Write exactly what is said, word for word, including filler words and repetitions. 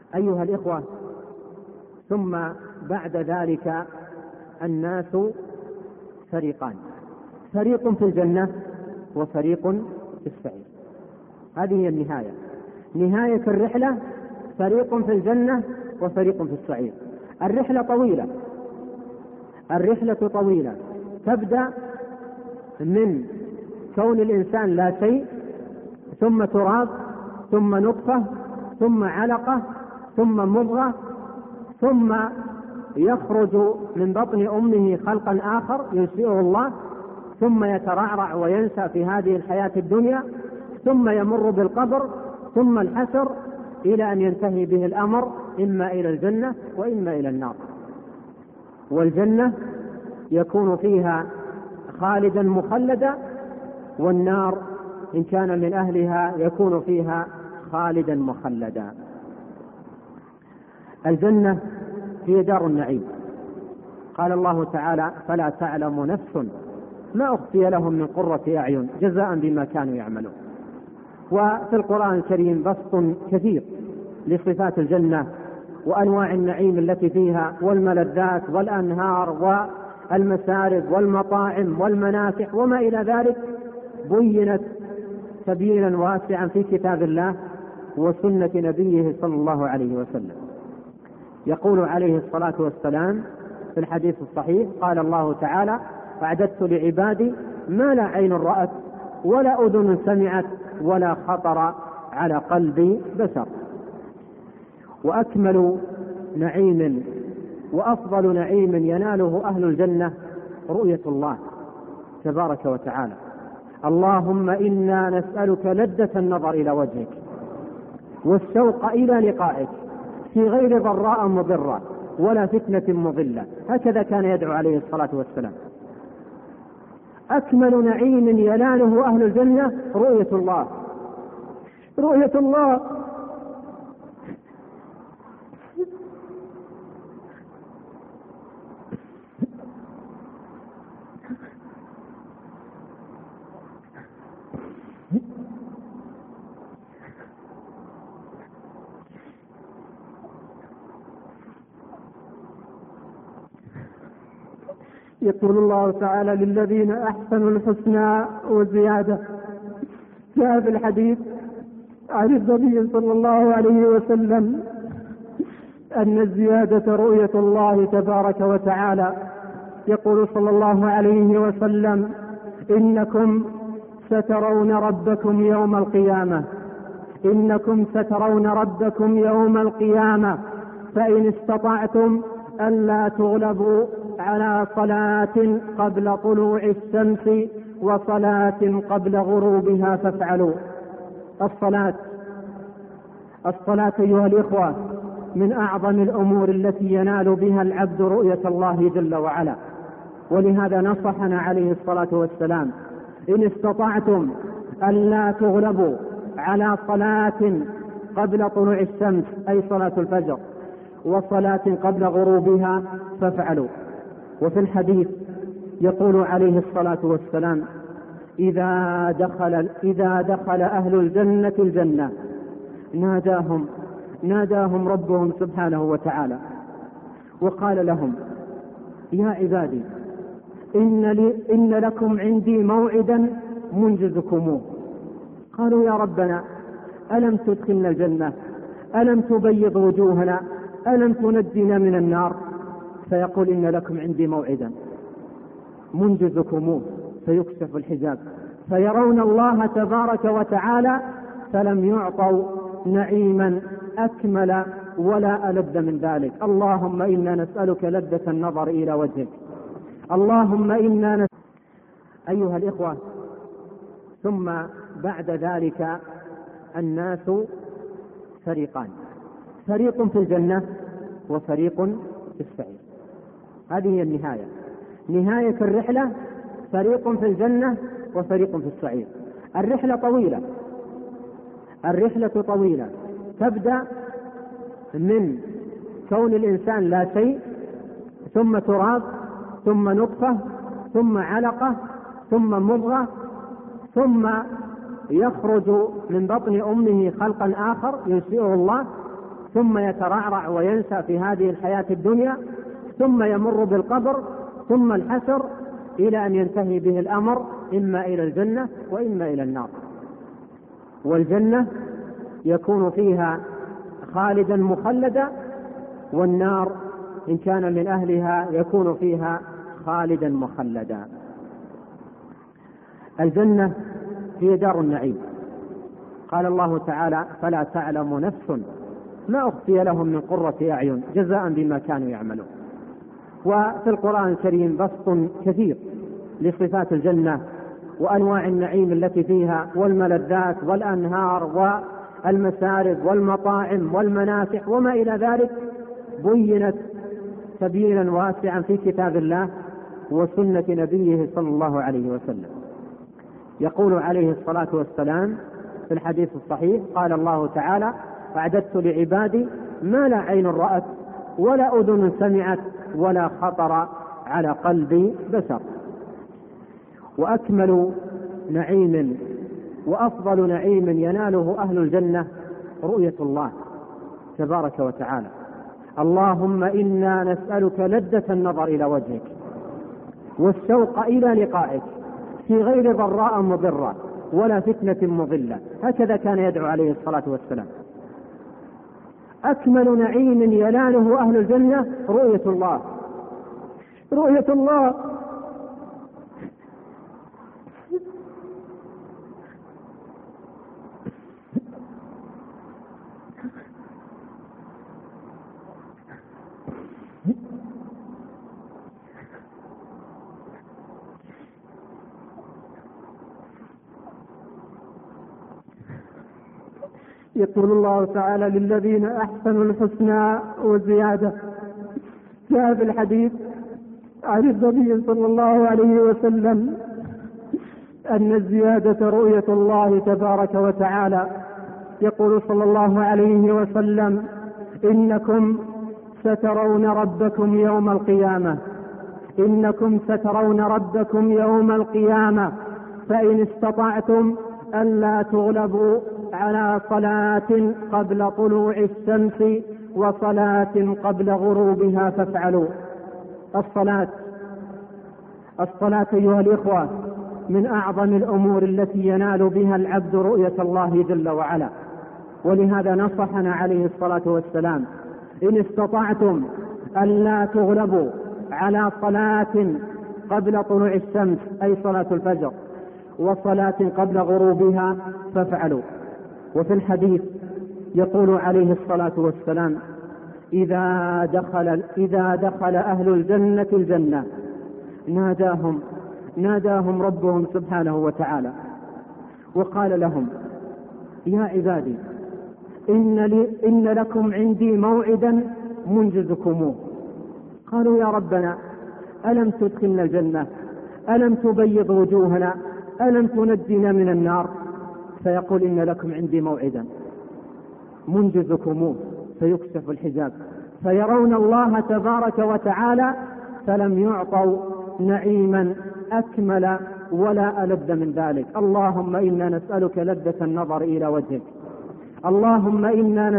أيها الإخوة، ثم بعد ذلك الناس فريقان، فريق في الجنة وفريق في السعير. هذه هي النهاية، نهاية الرحلة فريق في الجنة وفريق في السعير. الرحلة طويلة، الرحلة طويلة تبدأ من كون الإنسان لا شيء، ثم تراب، ثم نطفة، ثم علقة، ثم مضغة، ثم يخرج من بطن أمه خلقا آخر ينشئه الله، ثم يترعرع وينسى في هذه الحياة الدنيا، ثم يمر بالقبر، ثم الحشر، إلى أن ينتهي به الأمر إما إلى الجنة وإما إلى النار. والجنة يكون فيها خالدا مخلدا، والنار إن كان من أهلها يكون فيها خالدا مخلدا. الجنة هي دار النعيم، قال الله تعالى: فلا تعلم نفس ما أخفي لهم من قرة أعين جزاء بما كانوا يعملون. وفي القرآن الكريم بسط كثير لصفات الجنة وأنواع النعيم التي فيها، والملذات والأنهار والمسارب والمطاعم والمنافع وما إلى ذلك، بينت تبيينا واسعا في كتاب الله وسنة نبيه صلى الله عليه وسلم. يقول عليه الصلاة والسلام في الحديث الصحيح، قال الله تعالى: أعددت لعبادي ما لا عين رأت ولا أذن سمعت ولا خطر على قلب بشر. وأكمل نعيم وأفضل نعيم يناله أهل الجنة رؤية الله تبارك وتعالى. اللهم إنا نسألك لذة النظر إلى وجهك والشوق إلى لقائك في غير ضراء مضرة ولا فتنة مضلة. هكذا كان يدعو عليه الصلاة والسلام. أكمل نعيم يناله أهل الجنة رؤية الله، رؤية الله. يقول الله تعالى: للذين أحسنوا الحسنى وزيادة. جاء في الحديث عن النبي صلى الله عليه وسلم أن الزيادة رؤية الله تبارك وتعالى. يقول صلى الله عليه وسلم: إنكم سترون ربكم يوم القيامة، إنكم سترون ربكم يوم القيامة فإن استطعتم ألا تغلبوا على صلاة قبل طلوع الشمس وصلاة قبل غروبها فافعلوا. الصلاة الصلاة أيها الإخوة من أعظم الأمور التي ينال بها العبد رؤية الله جل وعلا، ولهذا نصحنا عليه الصلاة والسلام: إن استطعتم ألا تغلبوا على صلاة قبل طلوع الشمس أي صلاة الفجر وصلاة قبل غروبها فافعلوا. وفي الحديث يقول عليه الصلاة والسلام: إذا دخل, إذا دخل أهل الجنة الجنة ناداهم ناداهم ربهم سبحانه وتعالى وقال لهم: يا عبادي إن, لي إن لكم عندي موعدا منجزكموه. قالوا: يا ربنا ألم تدخلنا الجنة؟ ألم تبيض وجوهنا؟ ألم تنجنا من النار؟ فيقول: إن لكم عندي موعدا منجزكموه. فيكشف الحجاب فيرون الله تبارك وتعالى، فلم يعطوا نعيما أكمل ولا ألذ من ذلك. اللهم إنا نسألك لذة النظر إلى وجهك. اللهم إنا نسألك. أيها الإخوة، ثم بعد ذلك الناس فريقان، فريق في الجنة وفريق في السعير. هذه هي النهاية، نهاية الرحلة فريق في الجنة وفريق في السعير. الرحلة طويلة، الرحلة طويلة تبدأ من كون الإنسان لا شيء، ثم تراب، ثم نطفة، ثم علقة، ثم مضغة، ثم يخرج من بطن أمه خلقا آخر ينشئه الله، ثم يترعرع وينسى في هذه الحياة الدنيا، ثم يمر بالقبر، ثم الحشر، إلى أن ينتهي به الأمر إما إلى الجنة وإما إلى النار. والجنة يكون فيها خالدا مخلدا، والنار إن كان من أهلها يكون فيها خالدا مخلدا. الجنة هي دار النعيم. قال الله تعالى: فلا تعلم نفس ما أخفي لهم من قرة أعين جزاء بما كانوا يعملون. وفي القرآن الكريم بسط كثير لصفات الجنة وأنواع النعيم التي فيها، والملذات والأنهار والمسارب والمطاعم والمنافع وما إلى ذلك، بينت تبيينا واسعا في كتاب الله وسنة نبيه صلى الله عليه وسلم. يقول عليه الصلاة والسلام في الحديث الصحيح: قال الله تعالى: أعددت لعبادي ما لا عين رأت ولا أذن سمعت ولا خطر على قلب بشر. وأكمل نعيم وأفضل نعيم يناله أهل الجنة رؤية الله تبارك وتعالى. اللهم إنا نسألك لذة النظر إلى وجهك والشوق إلى لقائك في غير ضراء مضرة ولا فتنة مضلة. هكذا كان يدعو عليه الصلاة والسلام. أكمل نعيم يناله أهل الجنة رؤية الله، رؤية الله. يقول الله تعالى: للذين أحسنوا الحسنى وزيادة. جاء في الحديث عن النبي صلى الله عليه وسلم أن الزيادة رؤية الله تبارك وتعالى. يقول صلى الله عليه وسلم: إنكم سترون ربكم يوم القيامة إنكم سترون ربكم يوم القيامة فإن استطعتم ألا تغلبوا على صلاة قبل طلوع الشمس وصلاة قبل غروبها فافعلوا. الصلاة الصلاة أيها الإخوة من أعظم الأمور التي ينال بها العبد رؤية الله جل وعلا، ولهذا نصحنا عليه الصلاة والسلام: إن استطعتم ألا تغلبوا على صلاة قبل طلوع الشمس أي صلاة الفجر وصلاة قبل غروبها فافعلوا. وفي الحديث يقول عليه الصلاة والسلام: إذا دخل, إذا دخل أهل الجنة الجنة ناداهم ناداهم ربهم سبحانه وتعالى وقال لهم: يا عبادي إن, لي إن لكم عندي موعدا منجزكموه. قالوا: يا ربنا ألم تدخلنا الجنة؟ ألم تبيض وجوهنا؟ ألم تنجنا من النار؟ فيقول: إن لكم عندي موعدا منجزكموه. فيكشف الحجاب فيرون الله تبارك وتعالى، فلم يعطوا نعيما أكمل ولا ألذ من ذلك. اللهم إنا نسألك لذة النظر إلى وجهك. اللهم إنا